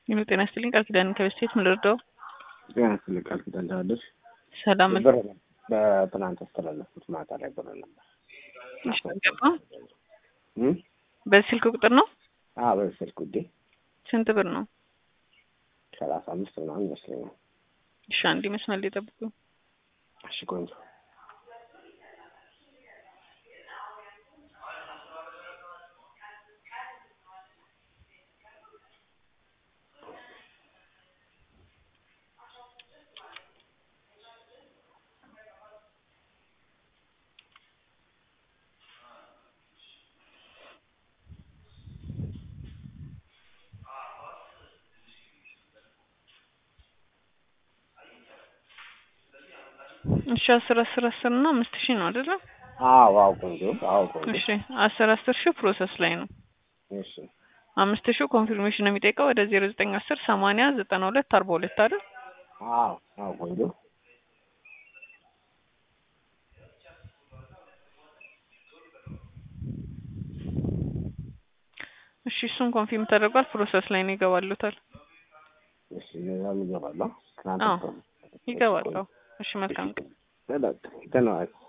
ይሄ ጤና ይስጥልኝ ቃል ኪዳን ከበስቴት ምን ልርዳው? ጤና ይስጥልኝ ቃል ኪዳን ታደርሽ ሰላም በትናንት አስተላለፍኩት ማታ ላይ ብር ነበር። እሺ ገባ። በስልክ ቁጥር ነው? በስልክ ጉዴ ስንት ብር ነው? 35 ምናምን ይመስለኛል። እሺ አንዴ መስመር ላይ ጠብቁ። እሺ ቆንጆ እሺ 10 እና 5000 ነው አይደል? ቆንጆ ቆንጆ። እሺ 10 ፕሮሰስ ላይ ነው። እሺ 5000 ኮንፊርሜሽን ነው የሚጠይቀው ወደ 0910 80 92 42 አይደል? ቆንጆ። እሺ እሱን ኮንፊርም ተደርጓል። ፕሮሰስ ላይ ነው ይገባሉታል። እሺ ይገባሉ። ይገባሉ። እሺ መልካም ተናገር